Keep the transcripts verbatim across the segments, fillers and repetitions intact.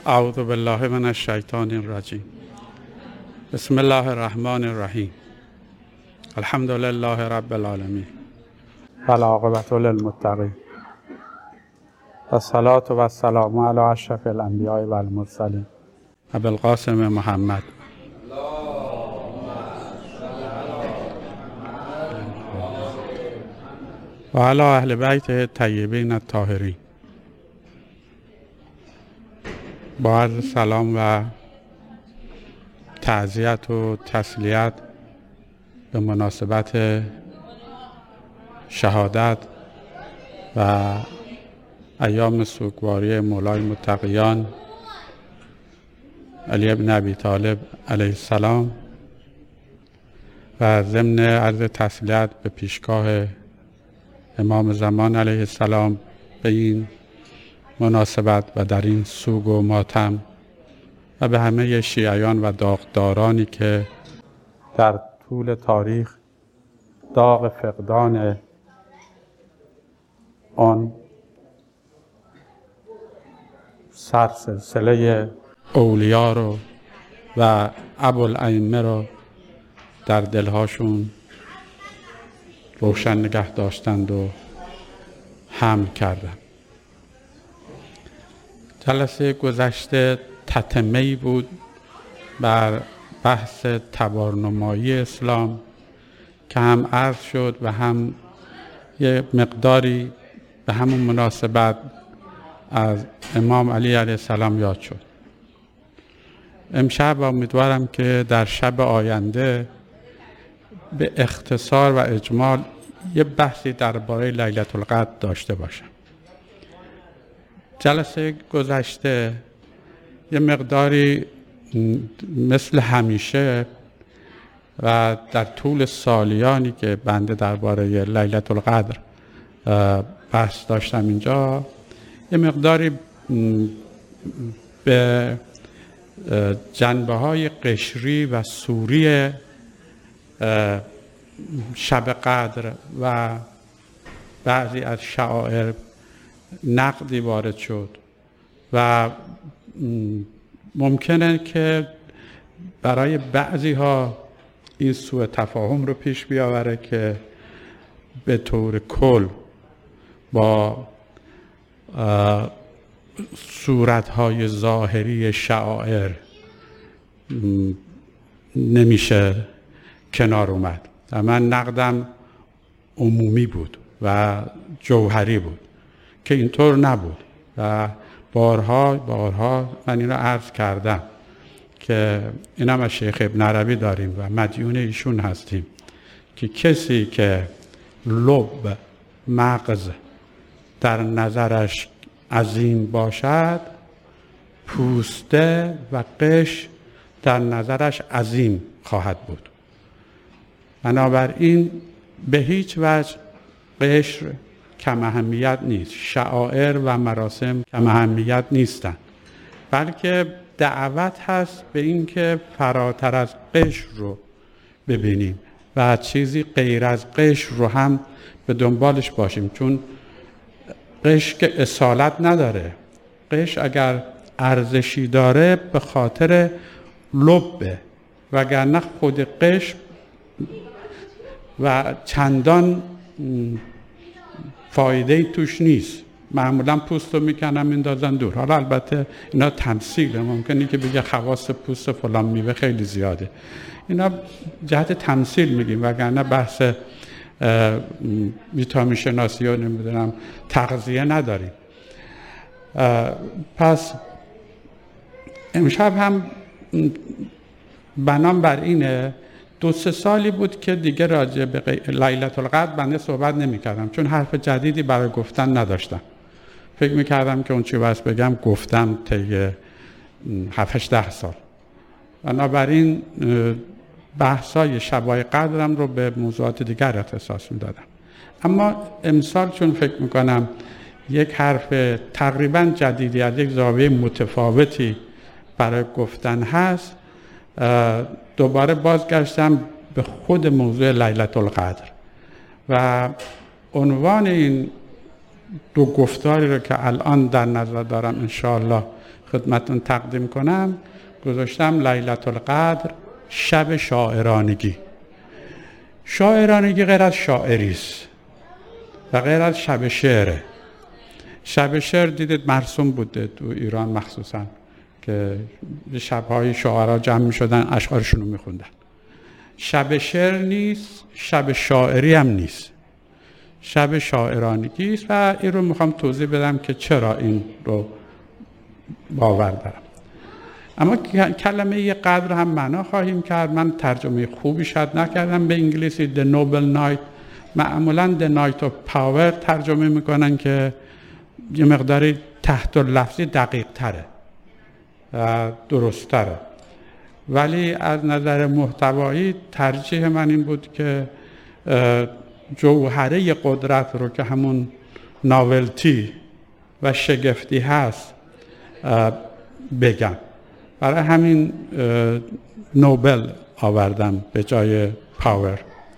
اعوذ بالله من الشیطان الرجیم. بسم الله الرحمن الرحیم. الحمد لله رب العالمین والعاقبة للمتقین والصلاة والسلام علی اشرف الانبیاء والمرسلین ابی القاسم محمد و علی اهل بیت الطیبین الطاهرین. با عرض سلام و تعزیت و تسلیت به مناسبت شهادت و ایام سوگواری مولای متقیان علی بن ابی طالب علیه السلام و ضمن عرض تسلیت به پیشگاه امام زمان علیه السلام به این مناسبت و در این سوگ و ماتم و به همه شیعیان و داغدارانی که در طول تاریخ داغ فقدان آن سرسلسله اولیا رو و ابوالائمه رو در دلهاشون روشن نگه داشتند و حمل کردند. جلسه گذشته تتمه‌ای بود بر بحث تبارنمایی اسلام که هم عرض شد و هم یه مقداری به همون مناسبت از امام علی علیه السلام یاد شد. امشب امیدوارم که در شب آینده به اختصار و اجمال یه بحثی درباره لیلة القدر داشته باشم. جلسه گذشته یه مقداری مثل همیشه و در طول سالیانی که بنده درباره لیلة القدر بحث داشتم اینجا یه مقداری به جنبه های قشری و سوری شب قدر و بعضی از شعائر نقدی وارد شد و ممکنه که برای بعضی ها این سوء تفاهم رو پیش بیاوره که به طور کل با صورتهای ظاهری شعائر نمیشه کنار اومد. من نقدم عمومی بود و جوهری بود که اینطور نبود و بارها بارها من این رو عرض کردم که اینم از شیخ ابن عربی داریم و مدیون ایشون هستیم که کسی که لب مغز در نظرش عظیم باشد پوسته و قش در نظرش عظیم خواهد بود. بنابراین به هیچ وجه قشر کم اهمیت نیست، شعائر و مراسم کم اهمیت نیستند، بلکه دعوت هست به این که فراتر از قشر رو ببینیم و چیزی غیر از قشر رو هم به دنبالش باشیم، چون قشر که اصالت نداره. قشر اگر ارزشی داره به خاطر لبه، وگرنه خود قشر و چندان فایده توش نیست. معمولا پوست رو میکنن میندازن دور. حالا البته اینا تمثیله، ممکنه که بگه خواص پوست فلان میوه خیلی زیاده. اینا جهت تمثیل میگیم، وگرنه بحث ویتامین شناسی و نمیدونم تغذیه نداریم. پس امشب هم بنام بر اینه. دو سه سالی بود که دیگه راجع به لیلة القدر بنده صحبت نمی کردم، چون حرف جدیدی برای گفتن نداشتم. فکر می کردم که اون چی باید بگم گفتم طی هفت ده سال. بنابراین بحثای شبای قدرم رو به موضوعات دیگر اختصاص می دادم. اما امسال چون فکر می کنم یک حرف تقریبا جدیدی از یک زاویه متفاوتی برای گفتن هست، دوباره بازگشتم به خود موضوع لیلة القدر و عنوان این دو گفتاری رو که الان در نظر دارم انشاءالله خدمتون تقدیم کنم گذاشتم لیلة القدر شب شاعرانگی. شاعرانگی غیر از شاعری است و غیر از شب شعره. شب شعر دیدید مرسوم بوده تو ایران مخصوصا که شب‌های شاعرها جمع می‌شدن اشعارشون رو می‌خوندن. شب شعر نیست، شب شاعری هم نیست، شب شاعرانگی است و این رو میخوام توضیح بدم که چرا این رو باور دارم. اما کلمه قدر هم معنا خواهیم کرد. من ترجمه خوبی شاید نکردم به انگلیسی. The Noble Night معمولا The Night of Power ترجمه میکنن که یه مقداری تحت لفظی دقیق تره درست تره، ولی از نظر محتوایی ترجیح من این بود که جوهره قدرت رو که همون ناولتی و شگفتی هست بگم. برای همین نوبل آوردم به جای پاور.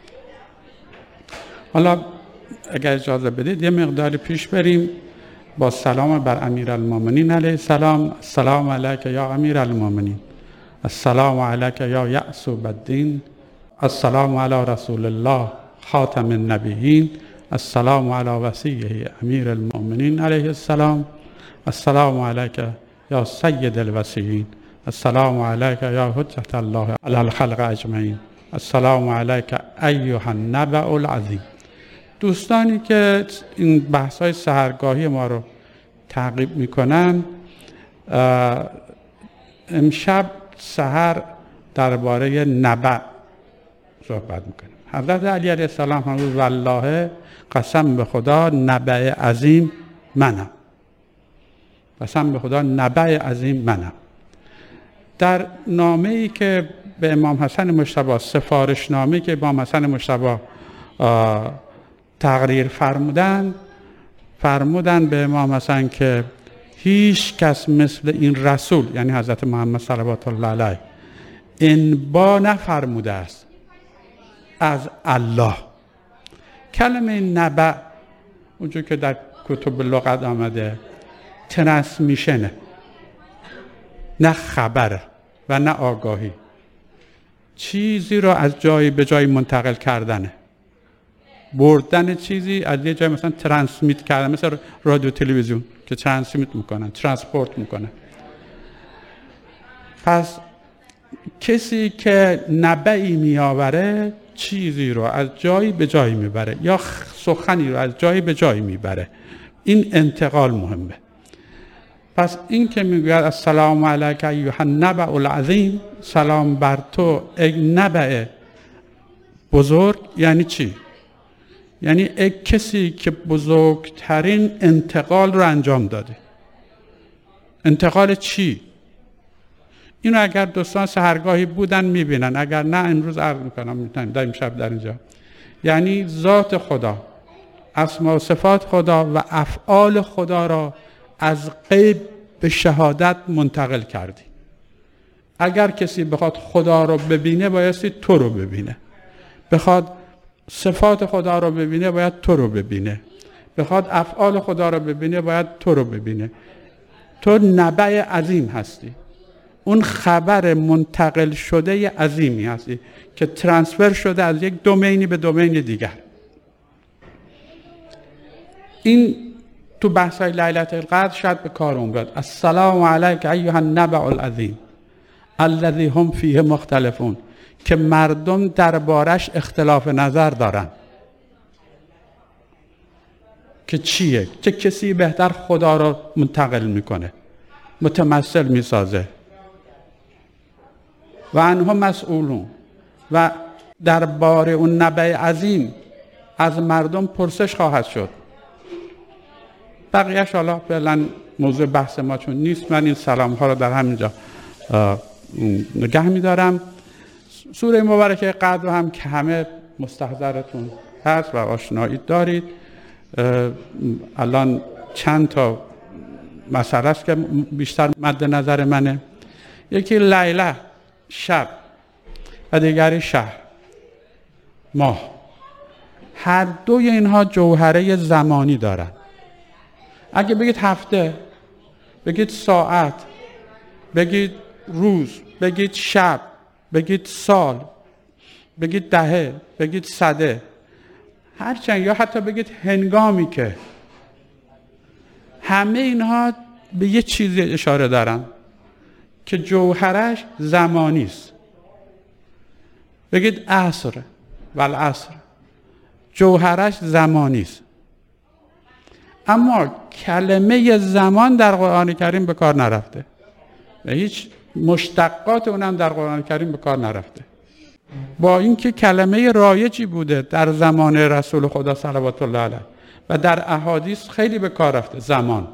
حالا اگر اجازه بدید یه مقداری پیش بریم با سلام بر امیرالمومنین علیه السلام. السلام علیک یا امیرالمومنین، السلام علیک یا یعصوب الدین، السلام علی رسول الله خاتم النبیین، السلام علی وصیه امیر المؤمنین علیه السلام، السلام علیک یا سید الوصیین، السلام علیک یا حجت الله علی الخلق اجمعین، السلام علیک ایها النبأ العظیم. دوستانی که این بحث‌های سحرگاهی ما رو تعقیب میکنن، امشب سحر درباره نبأ صحبت میکنیم. حضرت علی علیه السلام هم والله قسم به خدا نبأ عظیم منم، قسم به خدا نبأ عظیم منم. در نامه‌ای که به امام حسن مجتبی، سفارش نامه‌ای که امام حسن مجتبی تقریر فرمودن فرمودن به امام حسن که هیچ کس مثل این رسول، یعنی حضرت محمد صلوات الله علیه، انبا نفرموده است از الله. کلمه نبأ اونجور که در کتب لغت آمده ترانسمیشنه، نه خبره و نه آگاهی. چیزی رو از جایی به جایی منتقل کردنه، بردن چیزی از یه جای مثلا ترانسمیت کردن، مثل رادیو تلویزیون که ترانسمیت میکنن، ترانسپورت میکنن. پس کسی که نبعی میآوره چیزی رو از جایی به جایی میبره یا سخنی رو از جایی به جایی میبره. این انتقال مهمه. پس این که میگوید السلام علیک ایها النبأ العظیم، سلام بر تو ای نبأ بزرگ، یعنی چی؟ یعنی ای کسی که بزرگترین انتقال رو انجام داده. انتقال چی؟ اینو اگر دوستان سحرگاهی بودن میبینن، اگر نه امروز عرض میکنم میتونن در این شب در اینجا. یعنی ذات خدا، اسما و صفات خدا و افعال خدا را از غیب به شهادت منتقل کردی. اگر کسی بخواد خدا رو ببینه بایستی تو رو ببینه، بخواد صفات خدا رو ببینه باید تو رو ببینه، بخواد افعال خدا رو ببینه باید تو رو ببینه. تو نبأ عظیم هستی، اون خبر منتقل شده عظیمی هستی که ترانسفر شده از یک دومینی به دومین دیگر. این تو بحثای لیلة القدر شاید به کار اومد. السلام علیک ایها النبأ العظیم الذی هم فیه مختلفون، که مردم دربارش اختلاف نظر دارن که چیه، چه کسی بهتر خدا رو منتقل میکنه، متمثل میسازه. و آنها مسئولون، و درباره اون نبأ عظیم از مردم پرسش خواهد شد. بقیهش حالا فعلا موضوع بحث ما چون نیست، من این سلام ها رو در همینجا نگه میدارم. سوره مبارکه قدر هم که همه مستحضرتون هست و آشنایی دارید. الان چند تا مسئله است که بیشتر مد نظر منه. یکی لیله شب و دیگری شهر ماه. هر دوی اینها جوهره زمانی دارن. اگه بگید هفته، بگید ساعت، بگید روز، بگید شب، بگید سال، بگید دهه، بگید صده، هرچند، یا حتی بگید هنگامی که، همه اینها به یه چیزی اشاره دارن که جوهرش زمانی است. بگید عصر و العصر، جوهرش زمانی است. اما کلمه زمان در قرآن کریم به کار نرفته و هیچ مشتقات اونم در قرآن کریم به کار نرفته، با اینکه کلمه رایجی بوده در زمان رسول خدا صلوات الله علیه و در احادیث خیلی به کار رفته زمان،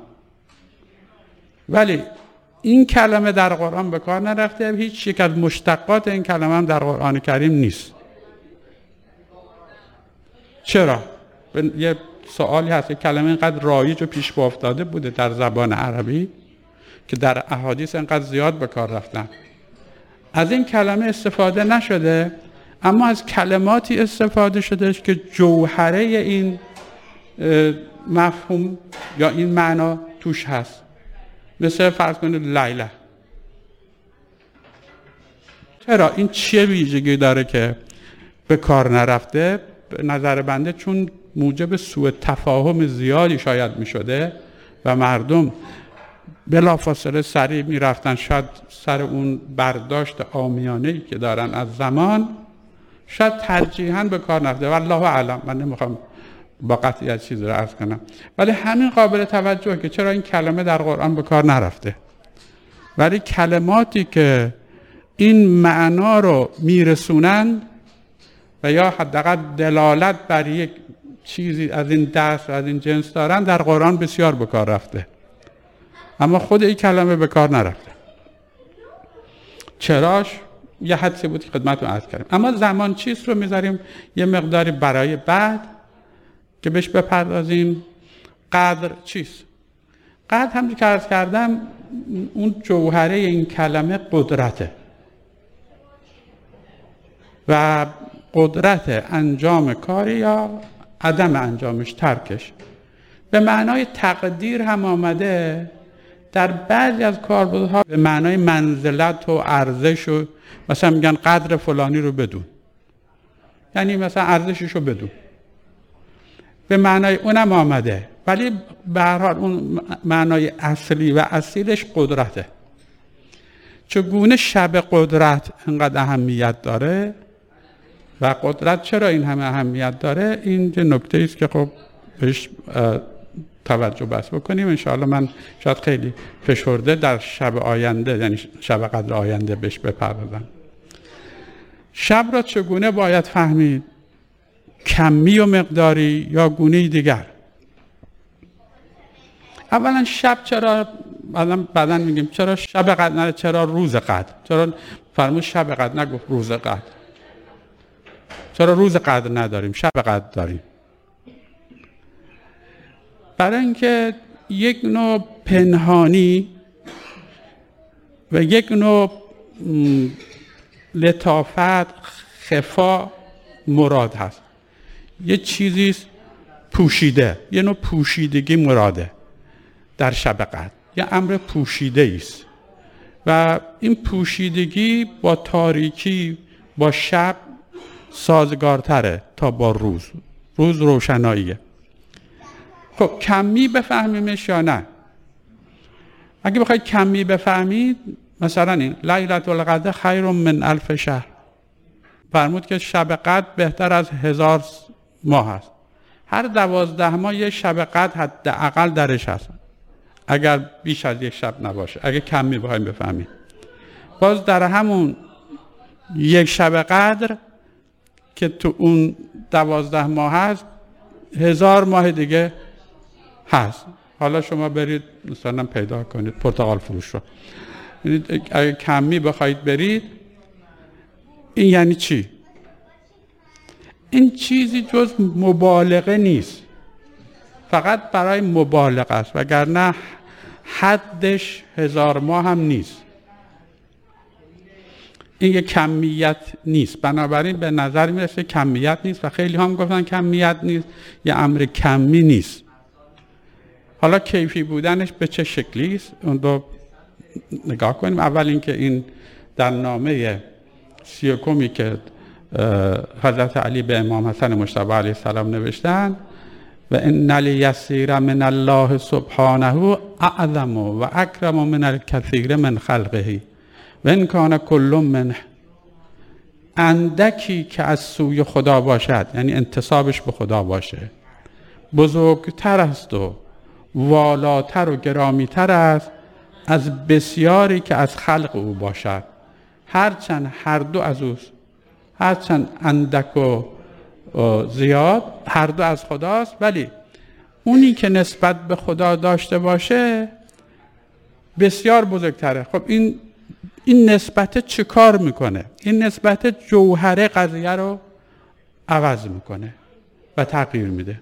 ولی این کلمه در قرآن به کار نرفته. هیچ یک از مشتقات این کلمه هم در قرآن کریم نیست. چرا؟ یه سوالی هست. کلمه اینقدر رایج و پیش پا افتاده بوده در زبان عربی که در احادیث اینقدر زیاد به کار رفتن. از این کلمه استفاده نشده، اما از کلماتی استفاده شده که جوهره این مفهوم یا این معنا توش هست. مثل فرض کنید لیله. چرا؟ این چه ویژگی داره که به کار نرفته؟ به نظر بنده چون موجب سوء تفاهم زیادی شاید می شده و مردم بلافاصله سریع می رفتن شاید سر اون برداشت عامیانه‌ای که دارن از زمان، شاید ترجیحاً به کار نرفته. والله اعلم، من نمیخوام با قطعیت چیزی رو عرض کنم، ولی همین قابل توجهه که چرا این کلمه در قرآن به کار نرفته، ولی کلماتی که این معنا رو میرسونن و یا حداقل دلالت بر یک چیزی از این دست و از این جنس دارن در قرآن بسیار به کار رفته، اما خود این کلمه به کار نرفته. چراش یه حدسی بود که خدمتتون عرض کردم. اما زمان چیست رو میذاریم یه مقداری برای بعد که بهش بپردازیم. قدر چیست؟ قدر همونجوری که عرض کردم اون جوهره این کلمه قدرته و قدرت انجام کاری یا عدم انجامش، ترکش. به معنای تقدیر هم آمده در بعضی از کاربردها به معنای منزلت و ارزش و مثلا میگن قدر فلانی رو بدون، یعنی مثلا ارزشش رو بدون، به معنای اونم آمده، ولی به هر حال اون معنای اصلی و اصیلش قدرته. چگونه شب قدرت انقدر اهمیت داره و قدرت چرا این همه اهمیت داره، این یه نکته است که خب بهش توجه بس بکنیم. انشاءالله من شاید خیلی فشرده در شب آینده، یعنی شب قدر آینده بهش بپردازم. شب را چگونه باید فهمید؟ کمی و مقداری یا گونه دیگر؟ اولا شب چرا بعدا میگیم چرا شب قدر نه چرا روز قدر؟ چرا فرمود شب قدر نگفت روز قدر؟ چرا روز قدر نداریم شب قدر داریم؟ برای اینکه یک نوع پنهانی و یک نوع لطافت، خفا مراد هست. یه چیزی پوشیده، یه نوع پوشیدگی مراده در شب قدر، یه امر پوشیده است و این پوشیدگی با تاریکی، با شب سازگارتره تا با روز. روز روشناییه. خب کمی بفهمیمش یا نه؟ اگه بخواید کمی بفهمید، مثلا این لیلة القدر خیر من الف شهر، فرمود که شب قدر بهتر از هزار ماه است. هر دوازده ماه یه شب قدر حداقل درش هست، اگر بیش از یک شب نباشه. اگه کمی بخوایم بفهمید، باز در همون یک شب قدر که تو اون دوازده ماه هست، هزار ماه دیگه هست. حالا شما برید مثلا پیدا کنید پرتقال فروش رو، اگه کمی بخواید برید، این یعنی چی؟ این چیزی جز مبالغه نیست، فقط برای مبالغه است، وگرنه حدش هزار ماه هم نیست. این یه کمیت نیست، بنابراین به نظر میرسه کمیت نیست و خیلی هم گفتن کمیت نیست، یه امر کمی نیست. حالا کیفی بودنش به چه شکلی است اون دو نگاه کنیم. اول اینکه این در نامه سی و کمی که حضرت علی به امام حسن مجتبی علیه السلام نوشتن و ان لیسیر من الله سبحانه اعظم و اکرم من الکثیر من خلقه و ان کان کل منه، اندکی که از سوی خدا باشد یعنی انتسابش به خدا باشه بزرگتر است و والاتر و گرامیتر است از بسیاری که از خلق او باشد، هرچند هر دو از اوست، هرچند اندک و زیاد هر دو از خداست، ولی اونی که نسبت به خدا داشته باشه بسیار بزرگتره. خب این این نسبت چه کار میکنه؟ این نسبت جوهر قضیه رو عوض میکنه و تغییر میده.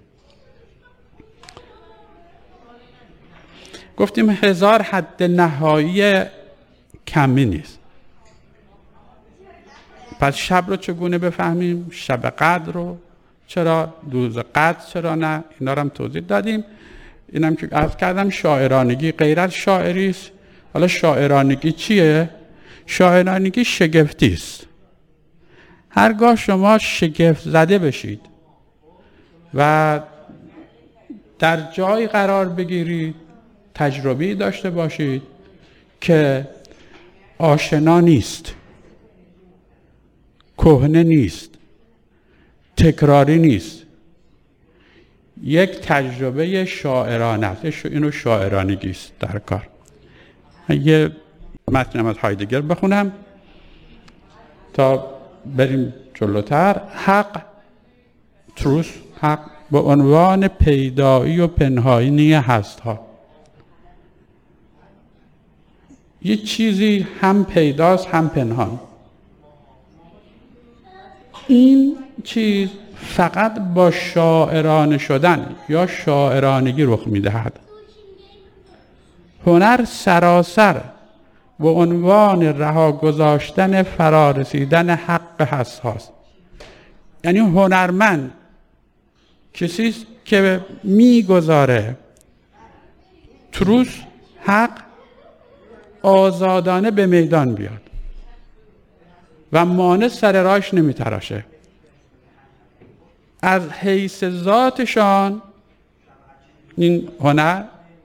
گفتیم هزار حد نهایی کمی نیست. پس شب رو چگونه بفهمیم؟ شب قدر رو چرا؟ روز قدر چرا نه؟ اینا رو هم توضیح دادیم. اینم که عرض کردم شاعرانگی غیر از شاعری است. حالا شاعرانگی چیه؟ شاعرانگی شگفتی است. هرگاه شما شگفت زده بشید و در جای قرار بگیرید، تجربی داشته باشید که آشنا نیست، کهنه نیست، تکراری نیست، یک تجربه شاعرانه است، اینو شاعرانگی است در کار. یه متن از هایدگر بخونم تا بریم جلوتر. حق، تروس، حق به عنوان پیدایی و پنهانی هست ها. یه چیزی هم پیداست هم پنهان. این چیز فقط با شاعرانه شدن یا شاعرانگی رخ میدهد. هنر سراسر به عنوان رها گذاشتن فرارسیدن حق هست هاست. یعنی هنرمند کسی است که میگذاره تروس، حق، آزادانه به میدان بیاد و مانع سر راهش نمیتراشه. از حیث ذاتشان این هنر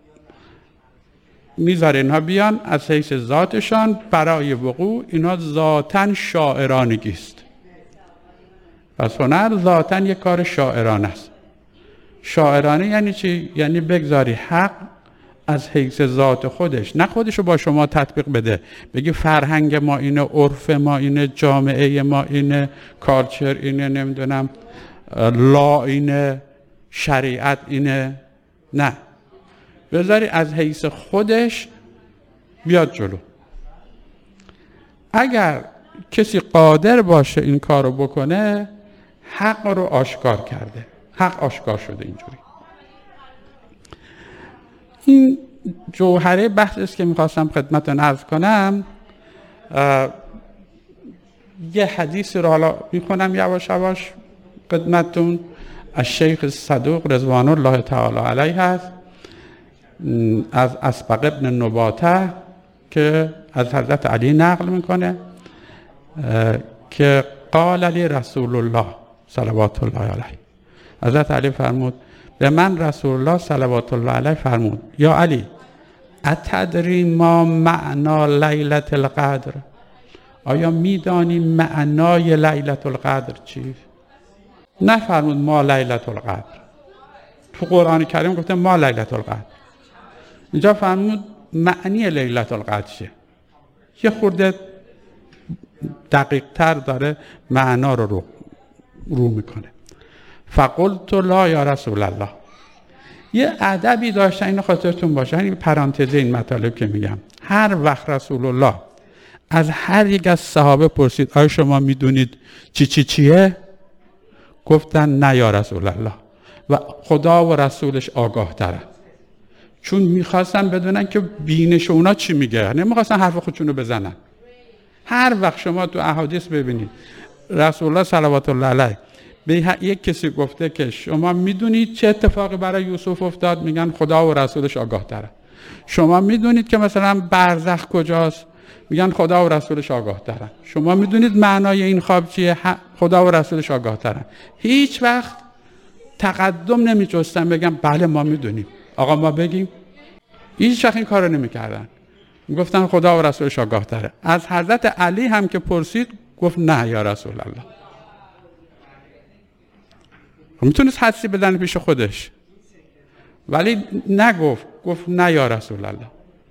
میذاره اینها بیان، از حیث ذاتشان برای وقوع اینها ذاتاً شاعرانگی است. پس هنر ذاتاً یک کار شاعرانه است. شاعرانه یعنی چی؟ یعنی بگذاری حق از حیث ذات خودش، نه خودش رو با شما تطبیق بده، بگی فرهنگ ما اینه، عرف ما اینه، جامعه ما اینه، کالچر اینه، نمیدونم لا اینه، شریعت اینه. نه، بذاری از حیث خودش بیاد جلو. اگر کسی قادر باشه این کار رو بکنه، حق رو آشکار کرده، حق آشکار شده. اینجوری این جوهره بحث است که میخواستم خدمتتون عرض کنم. یه حدیث رو حالا میخونم یواش یواش خدمتتون، از شیخ صدوق رضوان الله تعالی علیه هست، از اسبق ابن نباته که از حضرت علی نقل میکنه که قال علی رسول الله صلوات الله علیه، حضرت علی فرمود به من رسول الله صلوات الله علیه فرمود یا علی اتدری ما معنا لیلة القدر، آیا میدانی معنای لیلة القدر چیست؟ نه فرمود ما لیلة القدر. تو قرآن کریم گفته ما لیلة القدر، اینجا فرمود معنی لیلة القدر چیه؟ یه خورده دقیق تر داره معنا رو رو, رو میکنه. فقلت لا یا رسول الله. یه ادبی داشتن، اینو خاطرتون باشه، این پرانتز این مطالب که میگم، هر وقت رسول الله از هر یک از صحابه پرسید آیا شما میدونید چی چی چیه؟ گفتن نه یا رسول الله و خدا و رسولش آگاه تره. چون میخواستن بدونن که بینش اونا چی میگه، نمیخواستن حرف خودشونو بزنن. هر وقت شما تو احادیث ببینید رسول الله صلوات الله علیه به یک کسی گفته که شما میدونید چه اتفاقی برای یوسف افتاد، میگن خدا و رسولش آگاه تره. شما میدونید که مثلا برزخ کجاست؟ میگن خدا و رسولش آگاه ترن. شما میدونید معنای این خواب چیه؟ خدا و رسولش آگاه ترن. هیچ وقت تقدم نمیجستن بگم بله ما میدونیم، آقا ما بگیم. هیچ وقت این کارو نمیکردن. میگفتن خدا و رسولش آگاه تره. از حضرت علی هم که پرسید گفت نه یا رسول الله. میتونست حدسی بدن پیش خودش ولی نگفت، گفت نه یا رسول الله.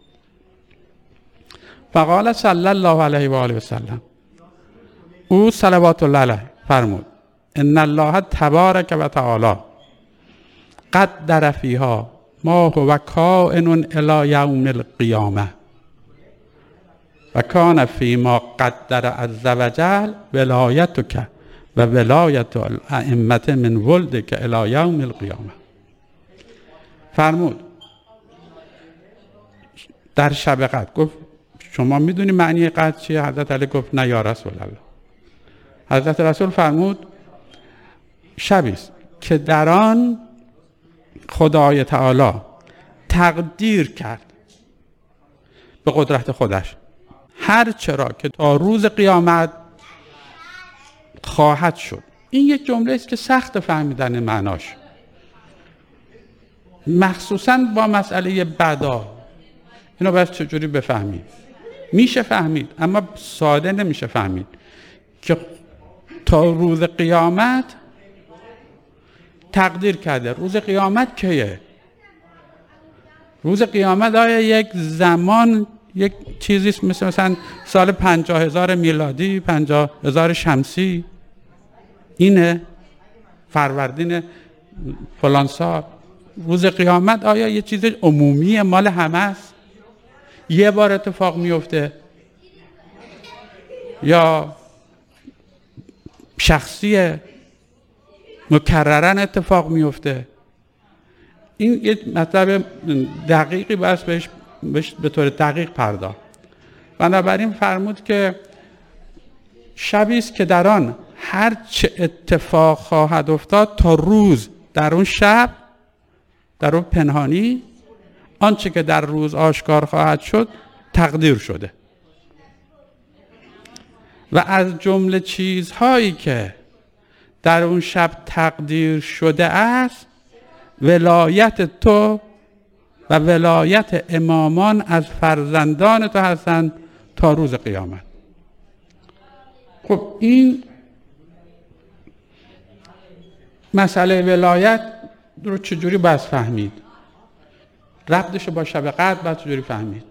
فقال صلی الله علیه و آله و سلم، او صلوات الله علیه فرمود ان الله تبارک و تعالی قدر فیها ما هو کائن الی یوم القیامه و کان فیما قدر عز وجل ولایتک و ولایت الائمه من ولدک الی یوم القیامه. فرمود در شب قدر، گفت شما میدونی معنی قدر چیه؟ حضرت علی گفت نه یا رسول الله. حضرت رسول فرمود شبی است که در آن خدای تعالی تقدیر کرد به قدرت خودش هر چرا که تا روز قیامت خواهد شد. این یک جمله است که سخت فهمیدن معناش، مخصوصاً با مسئله بدا. اینو باید چجوری بفهمید؟ میشه فهمید اما ساده نمیشه فهمید که تا روز قیامت تقدیر کرده. روز قیامت کیه؟ روز قیامت آیا یک زمان، یک چیزیست مثل مثلا سال پنجاه هزار میلادی، پنجاه هزار شمسی؟ اینه فروردین فلان سال. روز قیامت آیا یه چیز عمومی مال همه است؟ یه بار اتفاق میفته یا شخصی مکررن اتفاق میفته؟ این یه مطلب دقیقی باید بهش, بهش به طور دقیق پرداخت. بنابراین فرمود که شبی است که در آن هر چه اتفاق خواهد افتاد تا روز در اون شب، در اون پنهانی، آنچه که در روز آشکار خواهد شد تقدیر شده. و از جمله چیزهایی که در اون شب تقدیر شده است ولایت تو و ولایت امامان از فرزندان تو هستند تا روز قیامت. خب این مسئله ولایت رو چجوری باید فهمید؟ ربطش با شب قدر باید چجوری فهمید؟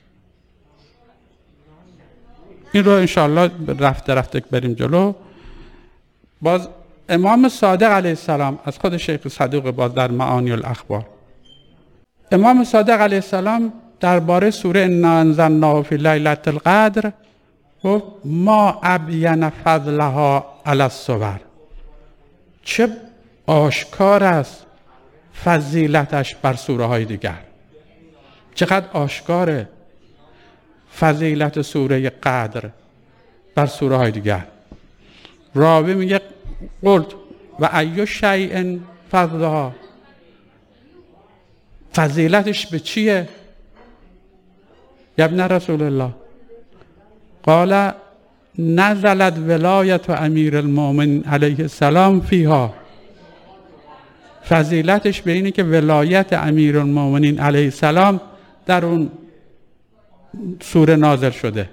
این رو انشاءالله رفته رفته بریم جلو. باز امام صادق علیه السلام از خود شیخ صدوق باز در معانی الاخبار، امام صادق علیه السلام درباره سوره انا انزلناه فی لیلة القدر گفت ما ابین فضلها علی الصور، چه آشکار است فضیلتش بر سوره های دیگر. چقدر آشکاره فضیلت سوره قدر بر سوره های دیگر. راوی میگه قلت و ایو شیء فضلها، فضیلتش به چیه یا ابن رسول الله؟ قال نزلت ولایت امیر المؤمنین علیه السلام فیها، فضیلتش به اینه که ولایت امیر المؤمنین علیه السلام در اون سوره نازل شده.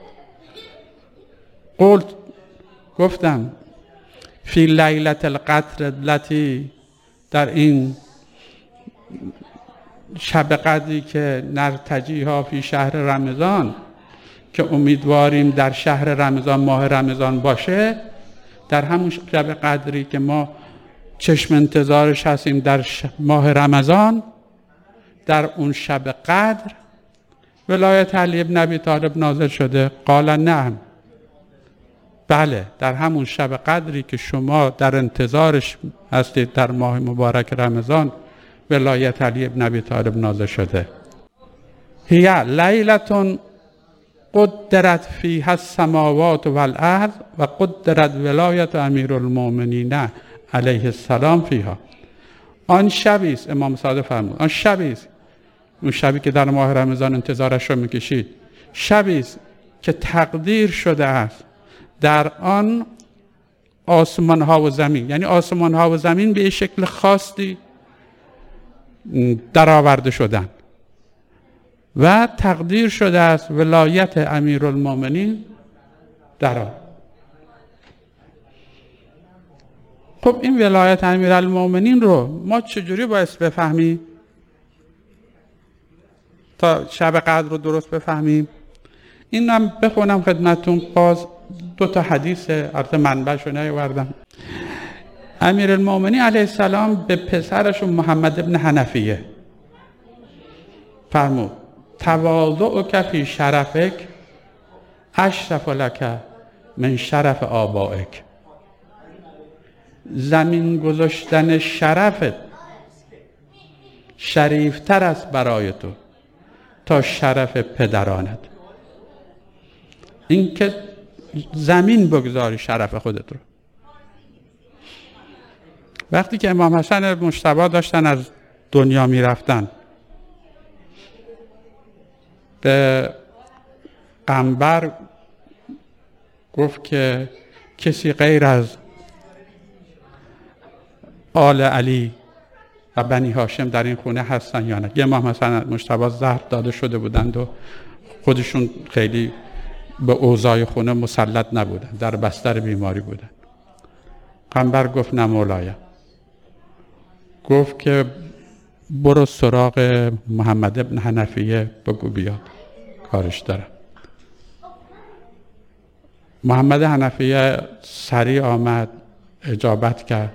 قلت گفتم فی لیلة القدر التي، در این شب قدری که نرتجیها فی شهر رمضان، که امیدواریم در شهر رمضان، ماه رمضان باشه، در همون شب قدری که ما چشم انتظارش هستیم در ماه رمضان، در اون شب قدر ولایت علی ابن ابی طالب نازل شده. قال نعم، بله در همون شب قدری که شما در انتظارش هستید در ماه مبارک رمضان ولایت علی ابن ابی طالب نازل شده. هی لیلة قدرت فیها السماوات والارض و قدرت ولایت امیر المؤمنین علیه السلام فیها. آن شبی است، امام صادق فرمود، آن شبی است اون شبی که در ماه رمضان انتظارش رو میکشید، شبی است که تقدیر شده است در آن آسمان ها و زمین، یعنی آسمان ها و زمین به شکل خاصی درآورده شدن و تقدیر شده است ولایت امیرالمومنین در آن. خب این ولایت امیرالمومنین رو ما چجوری باید بفهمیم تا شب قدر رو درست بفهمیم؟ اینم بخونم خدمتون. باز دو تا حدیث البته منبعشو نیاوردم. امیرالمومنین علیه السلام به پسرشون محمد ابن حنفیه فرمود تواضعک فی شرفک اشرف لک من شرف آبائک. زمین گذاشتن شرفت شریفتر است برای تو تا شرف پدرانت. این که زمین بگذاری شرف خودت رو. وقتی که امام حسن مجتبی داشتن از دنیا می رفتن، به قنبر گفت که کسی غیر از آل علی و بنی هاشم در این خونه هستن یا نه؟ امام حسن مجتبی زهر داده شده بودند و خودشون خیلی به اوضاع خونه مسلط نبودن، در بستر بیماری بودن. قنبر گفت نه مولایا، گفت که برو سراغ محمد ابن حنفیه بگو بیاد، کارش دارم. محمد حنفیه سریع آمد، اجابت کرد،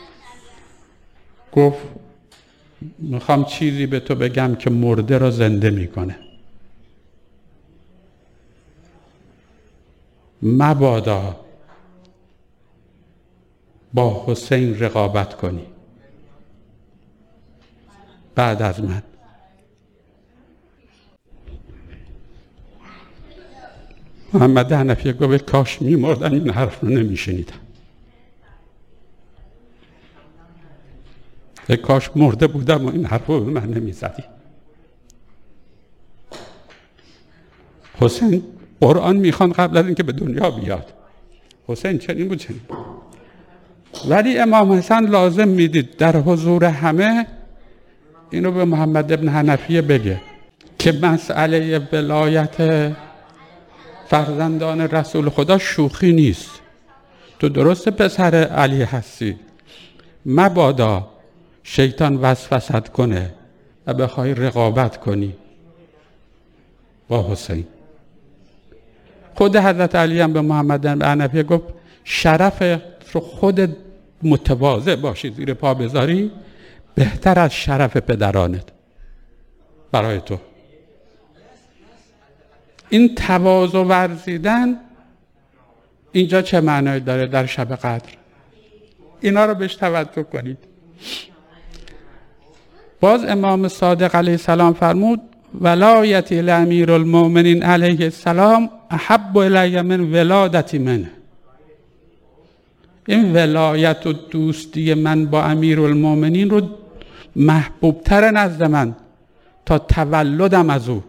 گفت میخوام چیزی به تو بگم که مرده رو زنده میکنه. مبادا با حسین رقابت کنی بعد از من. محمد حنفیه گفت کاش میمردم این حرف رو نمیشنیدم، کاش مرده بودم و این حرف رو من نمیزدی. حسین قرآن میخوان قبل از اینکه به دنیا بیاد. حسین چنین بود چنین بود. ولی امام حسن لازم میدید در حضور همه اینو به محمد ابن حنفیه بگه که مسئله ولایت فرزندان رسول خدا شوخی نیست. تو درست پسر علی هستی، مبادا شیطان وسوسه کنه و بخوای رقابت کنی با حسین. خود حضرت علی هم به محمد ابن حنفیه گفت شرف رو خودت متواضع باشی زیر پا بذاری بهتر از شرف پدرانت برای تو. این تواضع ورزیدن اینجا چه معنی داره در شب قدر؟ اینا رو بهش توجه کنید. باز امام صادق علیه السلام فرمود ولایتی لأمیرالمومنین علیه السلام احب الی من ولادتی منه. این ولایت و دوستی من با امیرالمومنین رو محبوبتر نزد من تا تولدم از او.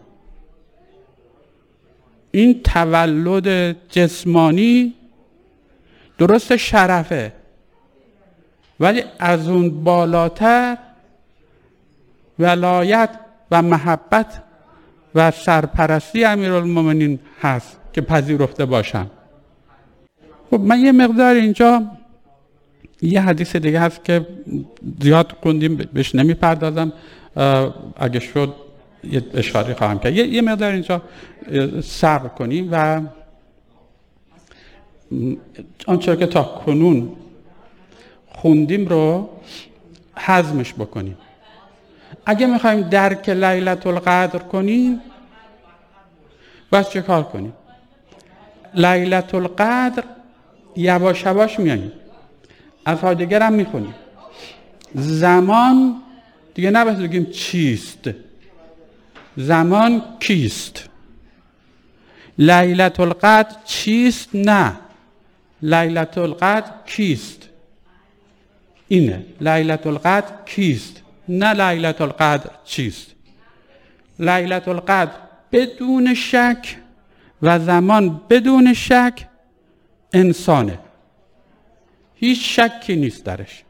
این تولد جسمانی درست شرفه، ولی از اون بالاتر ولایت و محبت و سرپرستی امیرالمومنین هست که پذیرفته باشم. خب من یه مقدار اینجا یه حدیث دیگه هست که زیاد خوندیم بهش نمیپردازم، اگه شد یه اشاره خواهم کرد. یه مقدار اینجا صبر کنیم و آنچه که تا کنون خوندیم رو هضمش بکنیم. اگه میخوایم درک لیلة القدر کنیم باید چه کار کنیم؟ لیلة القدر یواش یواش میاییم، از های دیگر هم میخونیم. زمان دیگه نباید بگیم چیست، زمان کیست. لیلة القدر چیست؟ نه، لیلة القدر کیست. اینه لیلة القدر کیست، نه لیلة القدر چیست. لیلة القدر بدون شک و زمان بدون شک انسانه، هیچ شکی نیست درش.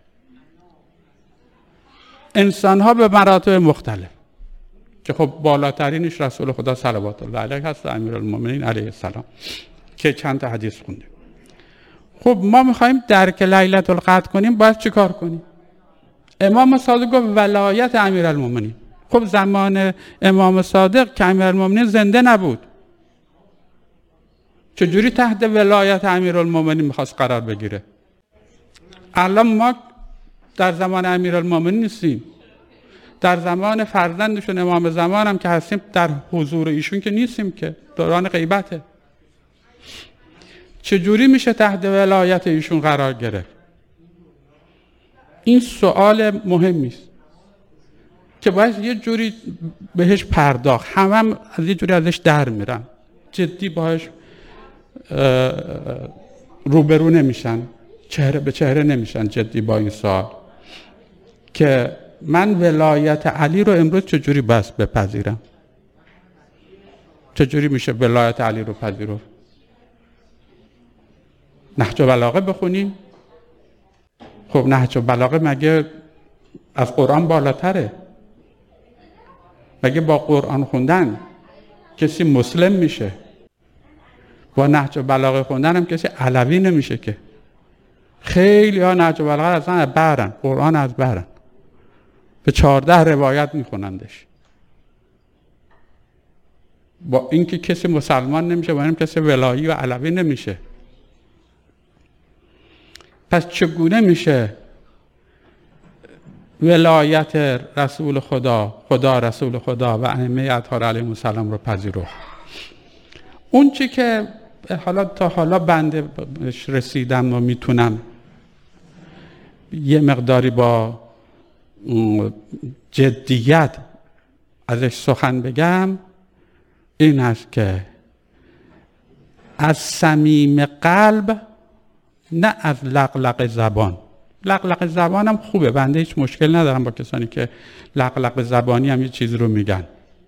انسان ها به مراتب مختلف که خب بالاترینش رسول خدا صلوات الله علیه هست و امیرالمومنین علیه السلام که چند تا حدیث خونده. خب ما میخوایم درک لیلة القدر کنیم، باید چی کار کنیم؟ امام صادق گفت ولایت امیرالمومنین. خب زمان امام صادق که امیرالمومنین زنده نبود، چجوری تحت ولایت امیرالمومنین میخواست قرار بگیره؟ الان ما در زمان امیرالمومنین نیستیم، در زمان فرزندشون امام زمان هم که هستیم در حضور ایشون که نیستیم، که دوران غیبته. چجوری میشه تحت ولایت ایشون قرار گرفت؟ این سوال مهمی است که باید یه جوری بهش پرداخت. همه هم از یه جوری ازش در میرن، جدی باهاش روبرو نمیشن، چهره به چهره نمیشن جدی با این سوال که من ولایت علی رو امروز چجوری بس بپذیرم؟ چجوری میشه ولایت علی رو پذیرفت؟ نهج بلاغه بخونیم. خب نهج بلاغه مگه از قرآن بالاتره؟ مگه با قرآن خوندن کسی مسلم میشه؟ با نهج بلاغه خوندن هم کسی علوی نمیشه که. خیلی ها نهج بلاغه اصلا از برن، قرآن از برن، به چهارده روایت میخونندش. با اینکه کسی مسلمان نمیشه، با این کسی ولایی و علوی نمیشه. پس چگونه میشه ولایت رسول خدا، خدا رسول خدا و ائمه اطهار علیهم السلام رو پذیرفت؟ اون چی که حالا تا حالا بنده بهش رسیدم و میتونم یه مقداری با جدیت ازش سخن بگم، این هست که از صمیم قلب، نه از لقلق زبان. لقلق زبان هم خوبه، بنده هیچ مشکل ندارم با کسانی که لقلق زبانی هم یه چیز رو میگن،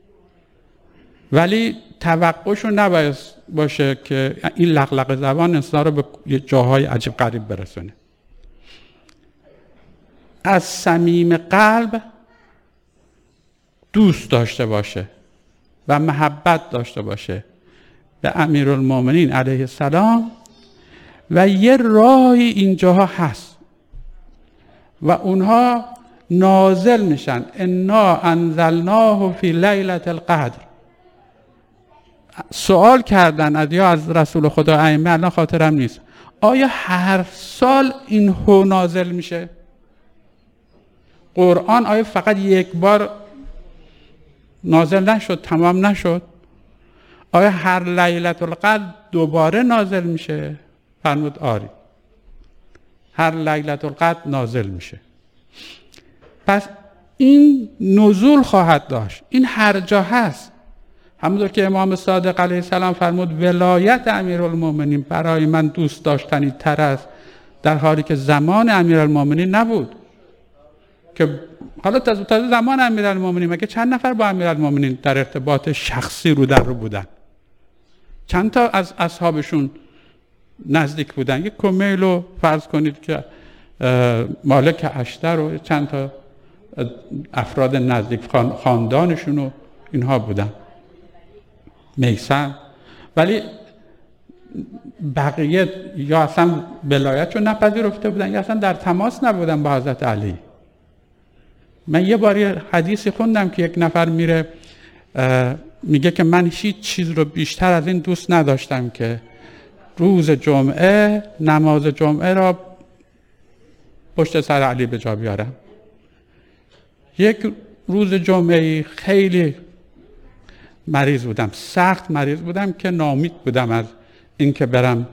ولی توقعشون نباید باشه که این لقلق زبان انسان رو به جاهای عجیب غریب برسونه. از صمیم قلب دوست داشته باشه و محبت داشته باشه به امیرالمومنین علیه السلام. و یه راهی اینجاها هست و اونها نازل میشن. انا انزلناه فی لیلة القدر. سوال کردن از یا از رسول خدا ائمه، الان خاطرم نیست، آیا هر سال این هو نازل میشه؟ قرآن آیا فقط یک بار نازل نشد، تمام نشد؟ آیا هر لیلة القدر دوباره نازل میشه؟ فرمود آری، هر لیلة القدر نازل میشه. پس این نزول خواهد داشت، این هر جا هست. همونطور که امام صادق علیه السلام فرمود ولایت امیرالمومنین برای من دوست داشتنی تر است، در حالی که زمان امیرالمومنین نبود. که حالا تا زمان امیرالمومنین مگه چند نفر با امیرالمومنین در ارتباط شخصی رو در رو بودن؟ چند تا از اصحابشون نزدیک بودن؟ یک کمیل رو فرض کنید که مالک اشتر و چند تا افراد نزدیک خاندانشون و اینها بودن، میسن. ولی بقیه یا اصلا ولایت رو نپذیرفته بودن یا اصلا در تماس نبودن با حضرت علی. من یه باری حدیثی خوندم که یک نفر میره میگه که من هیچ چیز رو بیشتر از این دوست نداشتم که روز جمعه نماز جمعه را پشت سر علی به جا بیارم. یک روز جمعه خیلی مریض بودم، سخت مریض بودم که ناامید بودم از این که برم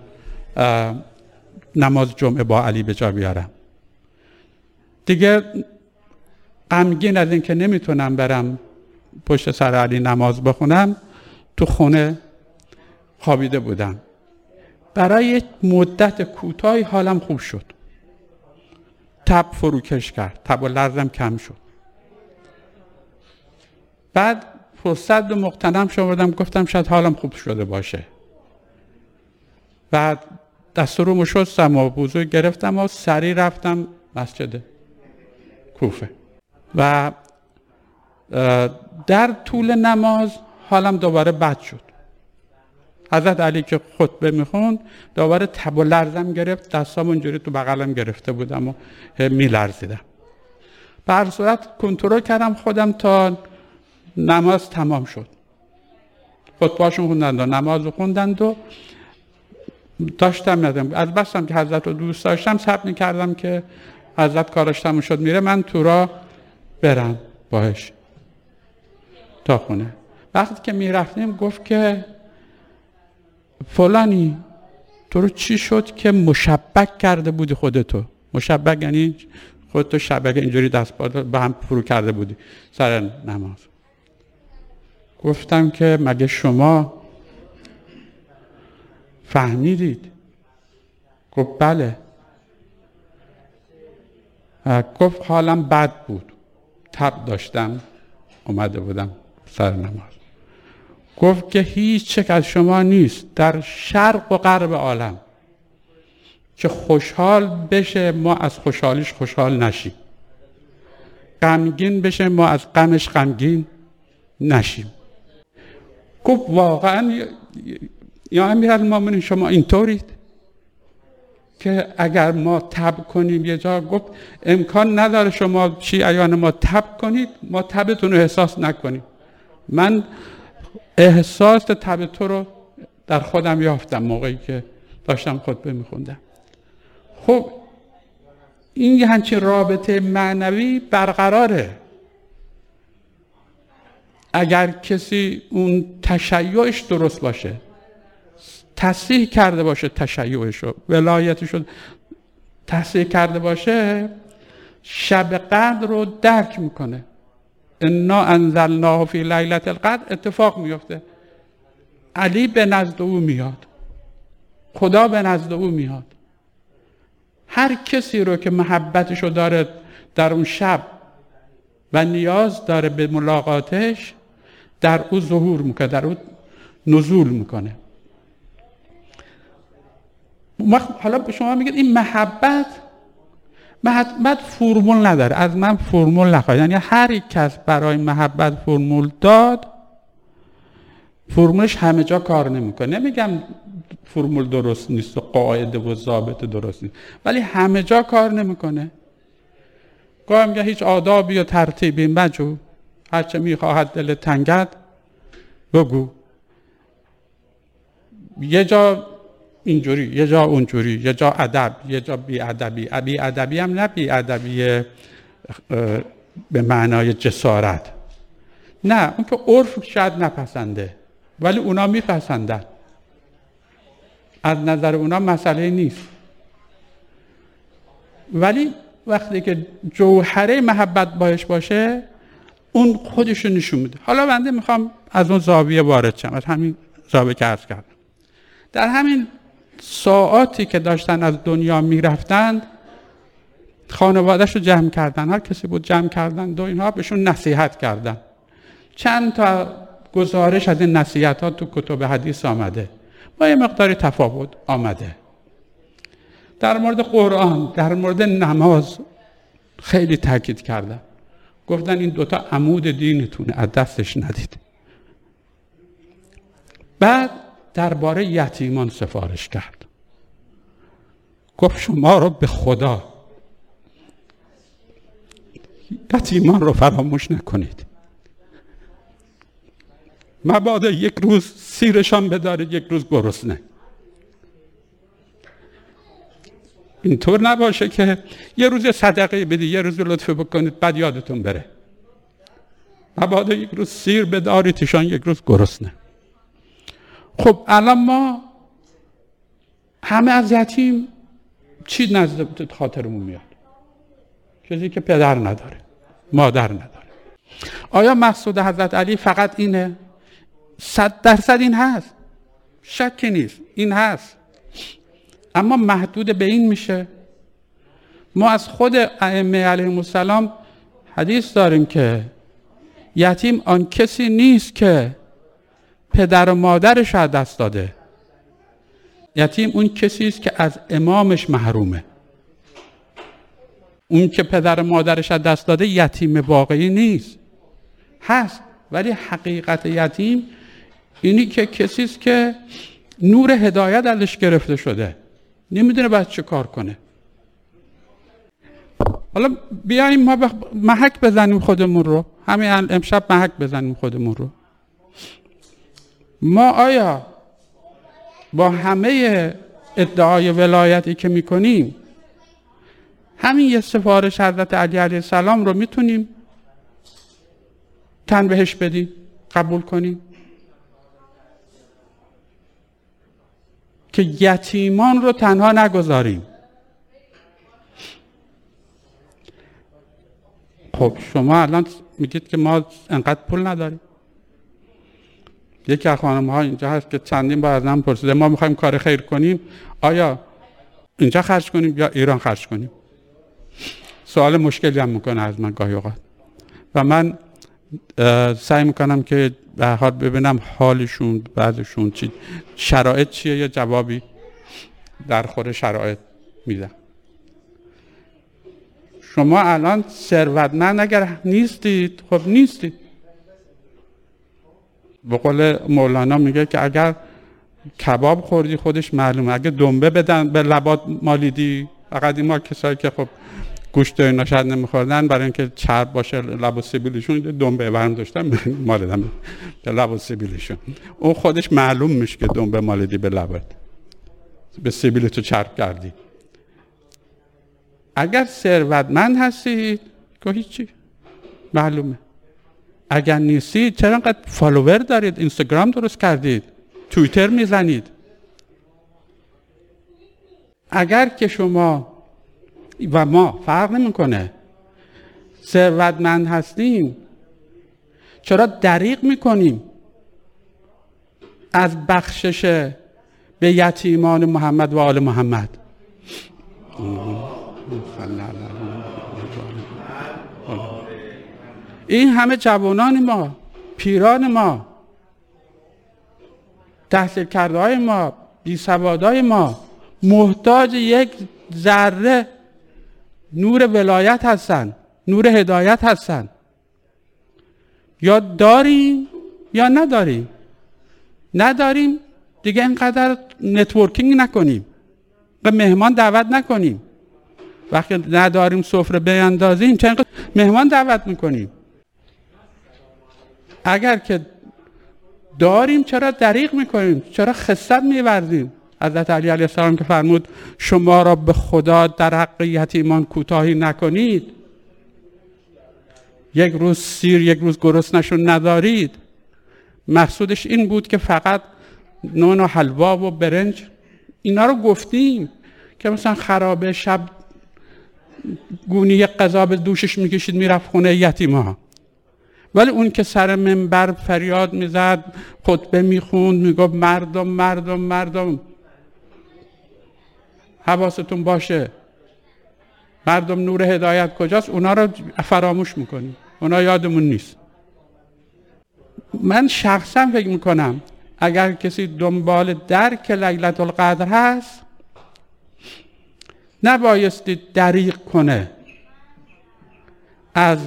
نماز جمعه با علی به جا بیارم. دیگه غمگین از این که نمیتونم برم پشت سر علی نماز بخونم، تو خونه خوابیده بودم. برای مدت کوتاهی حالم خوب شد، تب فروکش کرد، تب و لرزم کم شد. بعد فرصت به مغتنم شمردم، گفتم شاید حالم خوب شده باشه. بعد دست و رومو شستم و وضو گرفتم و سریع رفتم مسجد کوفه و در طول نماز حالم دوباره بد شد. حضرت علی که خطبه میخوند دوباره تب و لرزم گرفت، دستام اونجوری تو بغلم گرفته بودم و میلرزیدم. به هر صورت کنترل کردم خودم تا نماز تمام شد. خطبه‌اشون خوندند و نماز خوندند و داشتم ندم از بسم که حضرت رو دوست داشتم صبر می‌کردم که حضرت کارش تموم شد میره، من تو راه برم باهاش تا خونه. وقتی که میرفتیم گفت که فلانی تو رو چی شد که مشبک کرده بودی خودتو؟ مشبک یعنی خودتو شبکه اینجوری دست به هم فرو کرده بودی سر نماز. گفتم که مگه شما فهمیدید؟ گفت بله. گفت حالم بد بود، تب داشتم اومده بودم سر نماز. گفت که هیچ چک از شما نیست در شرق و غرب عالم که خوشحال بشه ما از خوشحالیش خوشحال نشیم، غمگین بشه ما از غمش غمگین نشیم. گفت واقعا یا امیرالمومنین شما اینطورید که اگر ما تب کنیم یه جا، گفت امکان نداره شما شیعیان ما تب کنید ما تبتون رو احساس نکنیم. من احساس تب تو رو در خودم یافتم موقعی که داشتم خطبه میخوندم. خب این یه همچین رابطه معنوی برقراره. اگر کسی اون تشیعش درست باشه، تصحیح کرده باشه تشیعشو، ولایتشو تصحیح کرده باشه، شب قدر رو درک میکنه. انا انزلناه فی لیلة القدر اتفاق میفته. علی به نزد او میاد، خدا به نزد او میاد. هر کسی رو که محبتشو داره در اون شب و نیاز داره به ملاقاتش، در او ظهور میکنه، در او نزول میکنه. حالا به شما میگید این محبت محبت فرمول نداره، از من فرمول نخواهید. یعنی هر یک کس برای محبت فرمول داد، فرمولش همه جا کار نمیکنه. نمیگم فرمول درست نیست و قاعده و ضابط درست نیست، ولی همه جا کار نمیکنه. گاهی میگه هیچ آدابی و ترتیبی مجو، هرچه میخواهد دل تنگت بگو. یه جا اینجوری، یه جا اونجوری، یه جا ادب، یه جا بی ادبی. بی ادبی هم نه بی ادبی به معنای جسارت، نه، اون که عرف شاید نپسنده ولی اونا میپسندن، از نظر اونا مسئله نیست. ولی وقتی که جوهره محبت باش باشه اون خودشو نشون میده. حالا بنده میخوام از اون زاویه وارد شم، از همین زاویه که عرض کردم. در همین ساعاتی که داشتن از دنیا میرفتند، خانواده‌شو جمع کردن، هر کسی بود جمع کردن و اینها بهشون نصیحت کردن. چند تا گزارش از این نصیحت‌ها تو کتب حدیث آمده، با یه مقداری تفاوت آمده. در مورد قرآن، در مورد نماز خیلی تاکید کردن. گفتن این دوتا عمود دینتونه، از دستش ندید. بعد درباره یتیمان سفارش کرد. گفت شما رو به خدا یتیمان رو فراموش نکنید. مبادا یک روز سیرشان بدارید، یک روز گرسنه. اینطور نباشه که یه روز صدقه بدید، یه روز لطف بکنید بعد یادتون بره. مبادا یک روز سیر بداریدشان، یک روز گرسنه. خب الان ما همه از یتیم چی نزد خاطرمون میاد؟ کسی که پدر نداره، مادر نداره. آیا مقصود حضرت علی فقط اینه؟ صد درصد این هست، شکی نیست این هست، اما محدود به این میشه؟ ما از خود ائمه علیهم السلام حدیث داریم که یتیم آن کسی نیست که پدر و مادرش از دست داده. یتیم اون کسی است که از امامش محرومه. اون که پدر و مادرش از دست داده یتیم واقعی نیست. هست، ولی حقیقت یتیم اینی که کسی است که نور هدایت ازش گرفته شده، نمیدونه باید چه کار کنه. حالا بیاییم ما بخ... محک بزنیم خودمون رو، همین امشب محک بزنیم خودمون رو. ما آیا با همه ادعای ولایتی که میکنیم همین یه سفارش حضرت علی علیه السلام رو میتونیم تن بهش بدیم، قبول کنیم که یتیمان رو تنها نگذاریم؟ خب شما الان میگید که ما انقدر پول نداریم. یکی از خانم ها اینجا هست که چندین بار از من پرسیده ما میخوایم کار خیر کنیم، آیا اینجا خرج کنیم یا ایران خرج کنیم؟ سوال مشکلی هم میکنه از من گاهی اوقات و من سعی میکنم که به هر حال ببینم حالشون، بعضشون چی شرایط چیه، یا جوابی در خور شرایط میدم. شما الان ثروتمند اگر نیستید، خب نیستید. به قول مولانا میگه که اگر کباب خوردی خودش معلومه، اگه دنبه بدن به لبات مالیدی. فقط این ما کسایی که خب گوشت اینا شاید نمیخوردن، برای اینکه چرب باشه لب و سبیلشون، دنبه برم داشتن مالیدن به لب و سبیلشون، اون خودش معلوم میشه که دنبه مالیدی به لبت، به سبیلتو چرب کردی. اگر ثروتمند هستید که هیچی معلومه. اگر نیستید چرا انقدر فالوور دارید، اینستاگرام درست کردید، توییتر میزنید؟ اگر که شما و ما فرق نمیکنه ثروتمند هستیم، چرا دریغ میکنیم از بخشش به یتیمان محمد و آل محمد؟ این همه جوانان ما، پیران ما، تحصیل کرده های ما، بی سوادای ما محتاج یک ذره نور ولایت هستن، نور هدایت هستن. یا داریم یا نداریم. نداریم دیگه اینقدر نتورکینگ نکنیم و مهمان دعوت نکنیم. وقتی نداریم سفره بیندازیم چه اینقدر مهمان دعوت میکنیم؟ اگر که داریم چرا دریغ میکنیم؟ چرا خست میورزیم؟ حضرت علی علیه السلام که فرمود شما را به خدا در حق یتیمان کوتاهی نکنید، یک روز سیر یک روز گرسنشون ندارید، مقصودش این بود که فقط نون و حلوا و برنج اینا رو گفتیم که مثلا خرابه شب گونی یک غذا به دوشش میکشید میرفت خونه یتیم‌ها. ولی اون که سر منبر فریاد میزد، خطبه میخوند، میگفت مردم مردم مردم، حواستون باشه مردم نور هدایت کجاست، اونا رو فراموش میکنیم، اونا یادمون نیست. من شخصا فکر میکنم اگر کسی دنبال درک لیلة القدر هست نبایستی دریغ کنه از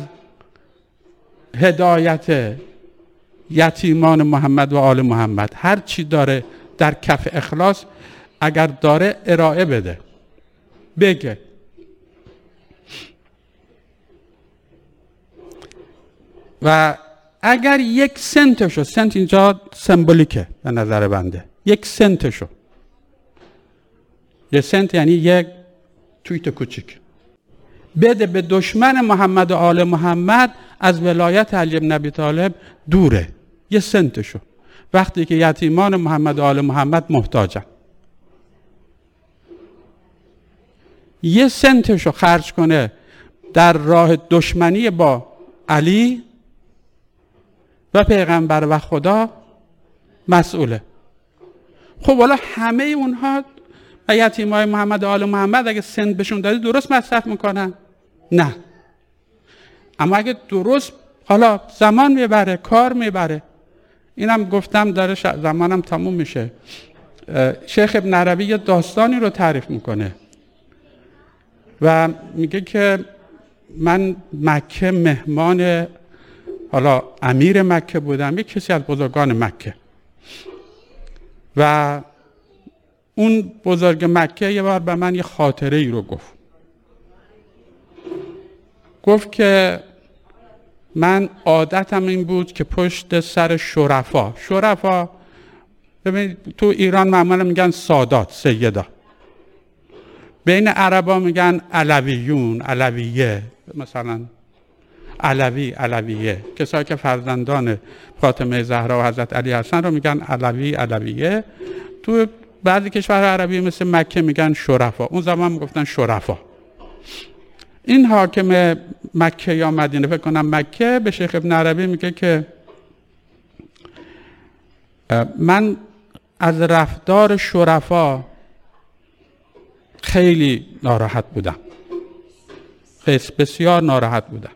هدایت یتیمان محمد و آل محمد. هر چی داره در کف اخلاص اگر داره ارائه بده، بگه. و اگر یک سنتشو، سنت اینجا سمبولیکه به نظر بنده، یک سنتشو، یک سنت یعنی یک توییت کوچیک، بده به دشمن محمد و آل محمد، از ولایت علی بن ابی طالب دوره. یه سنتشو، وقتی که یتیمان محمد و آل محمد محتاجن، یه سنتشو خرج کنه در راه دشمنی با علی و پیغمبر و خدا، مسئوله. خب حالا همه اونها و یتیمای محمد و آل محمد اگه سنت بهشون دادی درست مصرف میکنن؟ نه. اما اگه درست حالا زمان میبره، کار میبره. اینم گفتم داره زمانم تموم میشه. شیخ ابن عربی یه داستانی رو تعریف میکنه و میگه که من مکه مهمان حالا امیر مکه بودم، یک کسی از بزرگان مکه، و اون بزرگ مکه یه بار به من یه خاطره ای رو گفت. گفت که من عادتم این بود که پشت سر شرفا، شرفا ببینید تو ایران معمولا میگن سادات، سیدا، بین عربا میگن علویون، علویه، مثلا علوی، علویه، کسایی که فرزندان فاطمه زهرا و حضرت علی هستن رو میگن علوی، علویه. تو بعضی کشور عربی مثل مکه میگن شرفا. اون زمان میگفتن شرفا. این حاکم مکه یا مدینه، فکر کنم مکه، به شیخ ابن عربی میگه که من از رفتار شرفا خیلی ناراحت بودم، بسیار ناراحت بودم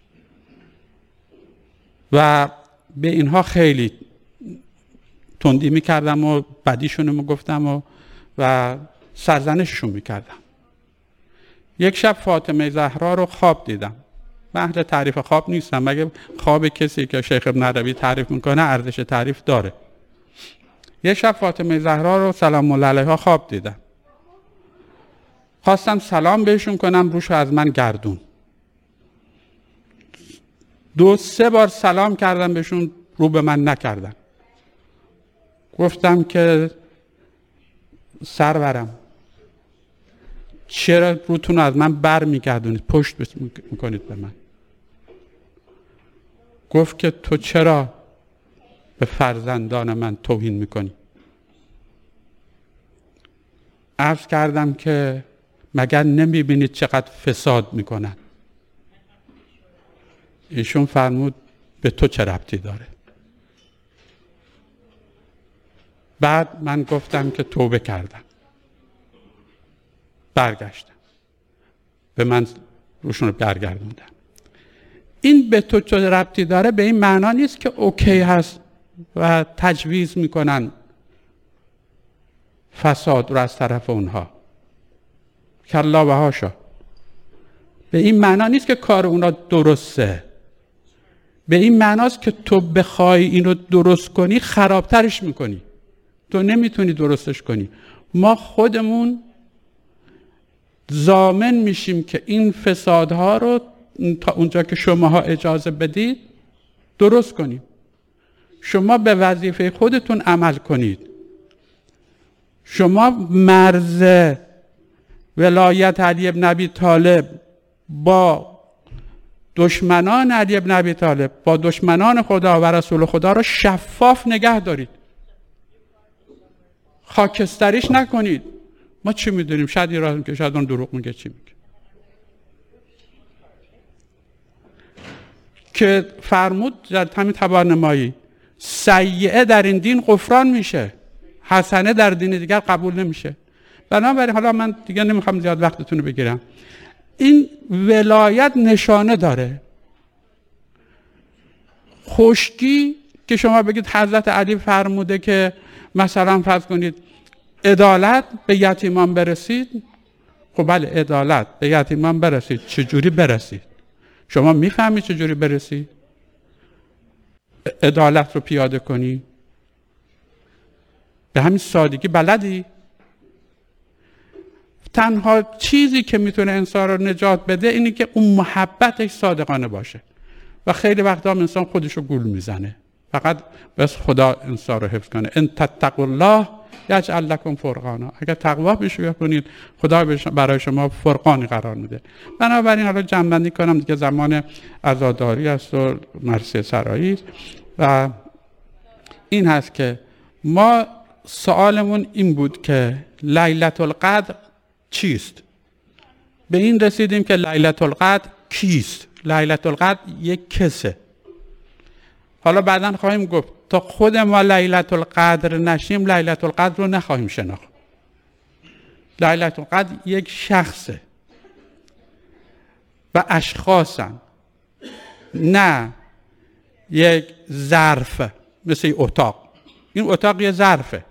و به اینها خیلی تندی میکردم و بدیشونو میگفتم و, و سرزنششون میکردم. یک شب فاطمه زهرا رو خواب دیدم. من اهل تعریف خواب نیستم، مگه خواب کسی که شیخ ابن عربی تعریف میکنه ارزش تعریف داره. یک شب فاطمه زهرا رو سلام الله علیها خواب دیدم. خواستم سلام بهشون کنم، روشو از من گردون. دو سه بار سلام کردم بهشون، رو به من نکردن. گفتم که سرورم چرا روتون از من بر میگردونید، پشت میکنید به من؟ گفت که تو چرا به فرزندان من توهین میکنی؟ عرض کردم که مگر نمیبینید چقدر فساد میکنن؟ ایشون فرمود به تو چه ربطی داره؟ بعد من گفتم که توبه کردم، برگشتم، به من روشون رو برگردوندم. این به تو چه ربطی داره به این معنا نیست که اوکی هست و تجویز میکنن فساد رو از طرف اونها، کلا و حاشا. به این معنا نیست که کار اونا درسته. به این معناست که تو بخوای این رو درست کنی خرابترش میکنی، تو نمیتونی درستش کنی. ما خودمون ضامن میشیم که این فسادها رو تا اونجا که شماها اجازه بدید درست کنیم. شما به وظیفه خودتون عمل کنید. شما مرز ولایت علی بن ابی طالب با دشمنان علی بن ابی طالب، با دشمنان خدا و رسول خدا رو شفاف نگه دارید، خاکستریش نکنید. ما چی میدونیم؟ شاید ایران که شاید اون دروغ میگه، چی میگه؟ که فرمود در همین تبارنمایی سیئه در این دین غفران میشه، حسنه در دین دیگر قبول نمیشه. بنابراین حالا من دیگه نمیخوام زیاد وقتتون رو بگیرم. این ولایت نشانه داره. خشکی که شما بگید حضرت علی فرموده که مثلا فرض کنید عدالت به یتیمان برسید. خب بله، عدالت به یتیمان برسید. چجوری برسید؟ شما میفهمید چجوری برسید؟ عدالت رو پیاده کنی؟ به همین سادگی بلدی؟ تنها چیزی که میتونه انسان رو نجات بده اینه که اون محبتش صادقانه باشه. و خیلی وقتا انسان خودش رو گول میزنه. فقط بس خدا انسان رو حفظ کنه. ان تتقوا الله یجعل لکم فرقانا. اگر تقوا بشه کنید خدا برای شما فرقانی قرار میده. بنابراین حالا جمع‌بندی کنم دیگه، زمان عزاداری است و مرثیه سرایی و این هست که ما سوالمون این بود که لیلة القدر چیست؟ به این رسیدیم که لیلة القدر کیست؟ لیلة القدر یک کسه. حالا بعداً خواهیم گفت تا خود ما لیلة القدر نشیم لیلة القدر رو نخواهیم شناخت. لیلة القدر یک شخصه و اشخاصن، نه یک ظرف مثل این اتاق، این اتاق یه ظرفه.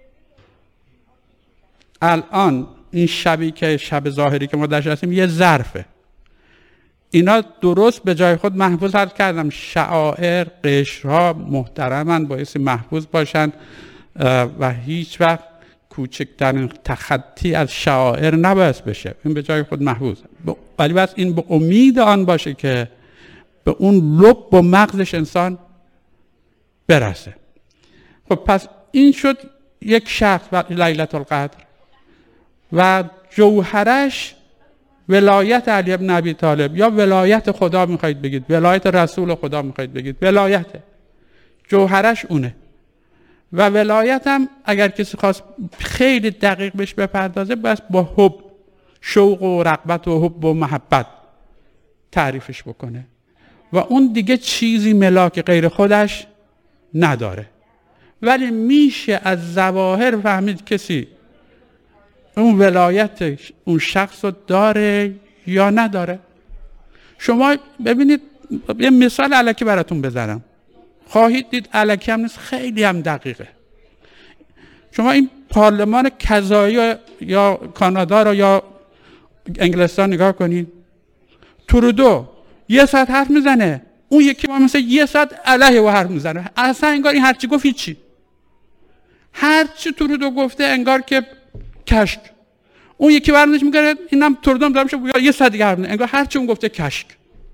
الان این شبی که شب ظاهری که ما درش هستیم یه ظرفه. اینا درست به جای خود محفوظ هست کردم. شعائر، قشرها محترمن، باعث محفوظ باشن و هیچ وقت کوچکترین تخطی از شعائر نباید بشه. این به جای خود محفوظ، ولی بس این به امید آن باشه که به اون لب و مغزش انسان برسه. خب پس این شد یک شخص و لیلة القدر و جوهرش ولایت علی ابن ابی طالب، یا ولایت خدا میخواید بگید، ولایت رسول خدا میخواید بگید، ولایت جوهرش اونه. و ولایت هم اگر کسی خواست خیلی دقیق بهش بپردازه بس با حب، شوق و رغبت و حب و محبت تعریفش بکنه و اون دیگه چیزی ملاک غیر خودش نداره. ولی میشه از ظواهر فهمید کسی اون ولایت اون شخص رو داره یا نداره. شما ببینید یه مثال الکی براتون بزنم، خواهید دید الکی هم نیست، خیلی هم دقیقه. شما این پارلمان کذایی یا کانادا رو یا انگلستان نگاه کنید، ترودو یه ساعت حرف میزنه، اون یکی ما مثلا یه ساعت علیه و حرف میزنه، اصلا انگار این هرچی گفت هیچی، هرچی ترودو گفته انگار که کشک. اون یکی برنامه‌اش میگه اینم ترودو دارم شه یه ساعت دیگه حرف میزنه، انگار هرچی اون گفته کشک.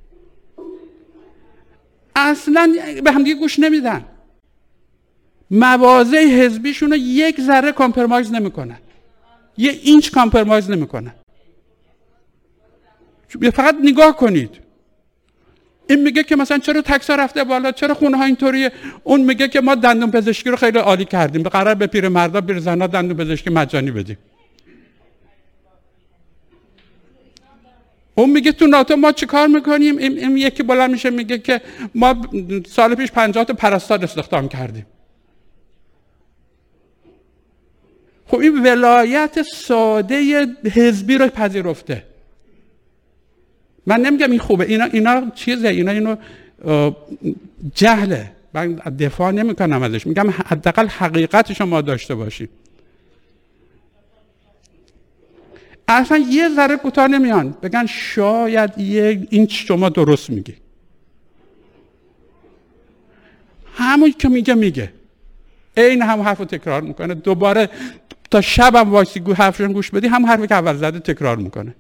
اصلا به هم دیگه گوش نمیدن. مواضع حزبیشون رو یک ذره کامپرمایز نمیکنن، یه اینچ کامپرمایز نمیکنن. فقط نگاه کنید، این میگه که مثلا چرا تکسا رفته بالا، چرا خونه ها اینطوریه، اون میگه که ما دندون پزشکی رو خیلی عالی کردیم، به قرار به پیرمردا پیرزنا دندون پزشکی مجانی بدیم. اون میگه تو ناتو ما چی کار میکنیم، این, این یکی بلند میشه میگه که ما سال پیش پنجاه تا پرستار استخدام کردیم. خب این ولایت ساده حزبی رو پذیرفته. من نمیگم این خوبه، اینا اینا چیزه، اینا اینو جهله، من دفاع نمیکنم ازش، میگم حداقل حقیقتش رو ما داشته باشیم. اصلا یه ذره کوتاه نمیان بگن شاید یه این شما درست میگی، همون که میگه میگه این هم حرف رو تکرار میکنه، دوباره تا شبم وایسی گو حرفشون گوش بدی هم حرفی که اول زده تکرار میکنه.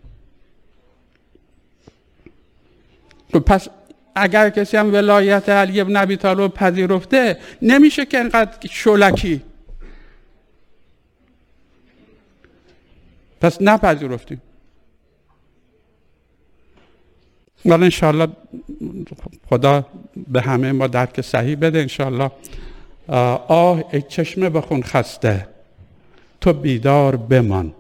پس اگر کسی هم ولایت علی ابن ابی طالب پذیرفته، نمیشه که اینقدر شلکی. پس نپذیرفتیم. ولی انشاءالله خدا به همه ما درک صحیح بده انشاءالله. آه ای چشمه بخون خسته، تو بیدار بمان،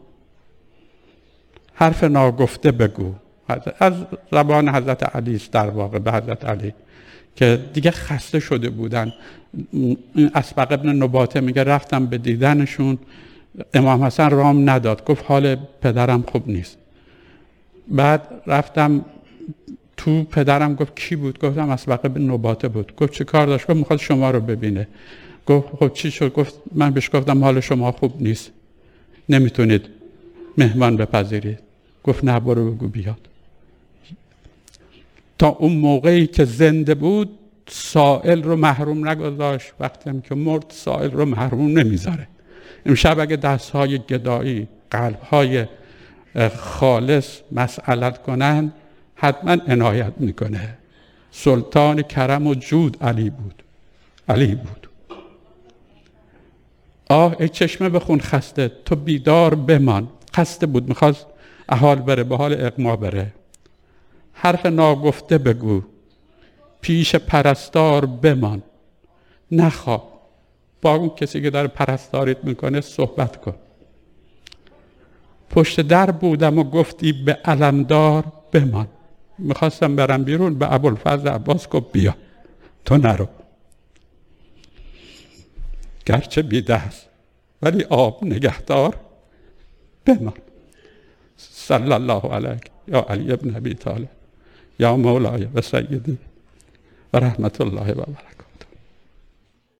حرف ناگفته بگو. از زبان حضرت علی است در واقع، به حضرت علی که دیگه خسته شده بودن. اسبق ابن نباته میگه رفتم به دیدنشون، امام حسن رام نداد، گفت حال پدرم خوب نیست. بعد رفتم تو، پدرم گفت کی بود؟ گفتم اسبق ابن نباته بود. گفت چه کار داشت؟ گفت میخواد شما رو ببینه. گفت خب چی شد؟ گفت من بهش گفتم حال شما خوب نیست، نمیتونید مهمان بپذیرید. گفت نه برو بگو بیاد. تا اون موقعی که زنده بود سائل رو محروم نگذاشت، وقتی هم که مرد سائل رو محروم نمیذاره. امشب اگه دستهای گدایی، قلبهای خالص مسئلت کنن، حتما عنایت میکنه. سلطان کرم و جود علی بود، علی بود. آه ای چشمه بخون خسته، تو بیدار بمان. خسته بود، میخواست احال بره، به حال اغما بره. حرف ناگفته بگو، پیش پرستار بمان. نخواب، با اون کسی که داره پرستاریت میکنه صحبت کن. پشت در بودم و گفتی به علمدار بمان. میخواستم برم بیرون، به ابوالفضل عباس گفت بیا، تو نرو. گرچه بیده است ولی آب نگهدار بمان. صلی الله علیک یا علی ابن ابی طالب یا مولای و سیدی و رحمت الله و برکاته.